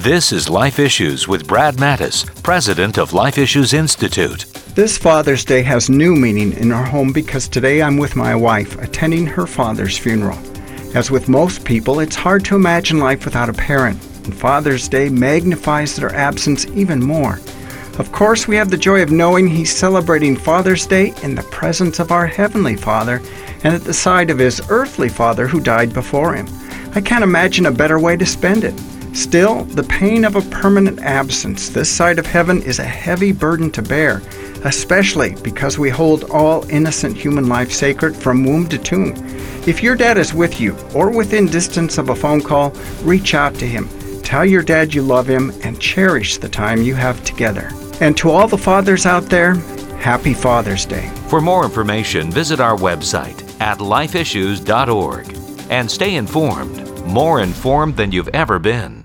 This is Life Issues with Brad Mattis, president of Life Issues Institute. This Father's Day has new meaning in our home because today I'm with my wife attending her father's funeral. As with most people, it's hard to imagine life without a parent, and Father's Day magnifies their absence even more. Of course, we have the joy of knowing he's celebrating Father's Day in the presence of our Heavenly Father and at the side of his earthly father who died before him. I can't imagine a better way to spend it. Still, the pain of a permanent absence this side of heaven is a heavy burden to bear, especially because we hold all innocent human life sacred from womb to tomb. If your dad is with you or within distance of a phone call, reach out to him. Tell your dad you love him and cherish the time you have together. And to all the fathers out there, happy Father's Day. For more information, visit our website at lifeissues.org and stay informed, more informed than you've ever been.